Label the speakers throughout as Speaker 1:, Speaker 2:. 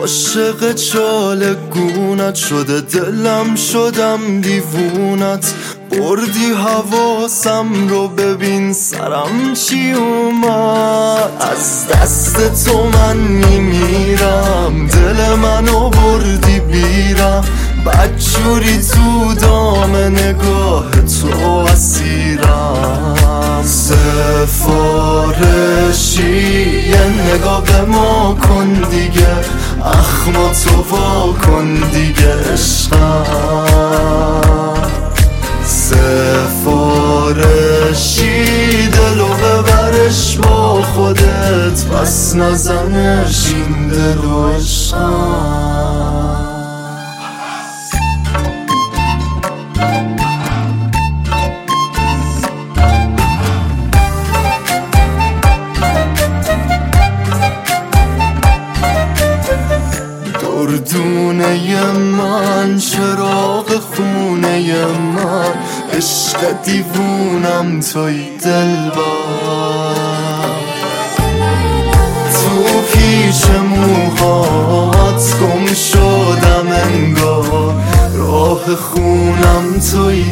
Speaker 1: عاشق چاله گونت شده دلم، شدم دیوونت. بردی حواسم رو، ببین سرم چی اومد. از دست تو من میمیرم، دل منو بردی بیرم. بدجوری تو دام نگاه تو اسیرم. سفارشی یه نگاه به ما کن دیگه، اخما تو وا کن دیگه عشقم. سفارشی دلو ببرش با خودت، پس نزنش این دلو عشقم. دردونه من، چراغ خونه من، عشق دیوونم توی دلبر. تو پیش موهات گم شدم انگار، راه خونم توی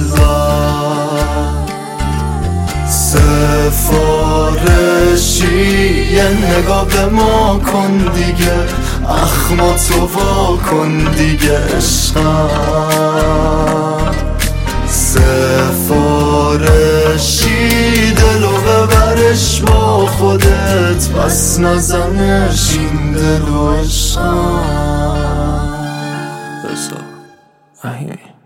Speaker 1: دلبر. سفارشی یه نگاه به ما کن دیگه، اخما تو وا کن دیگه عشقم. سفارشی دلو ببرش با خودت، پس نزنش این دلو عشقم.
Speaker 2: بسا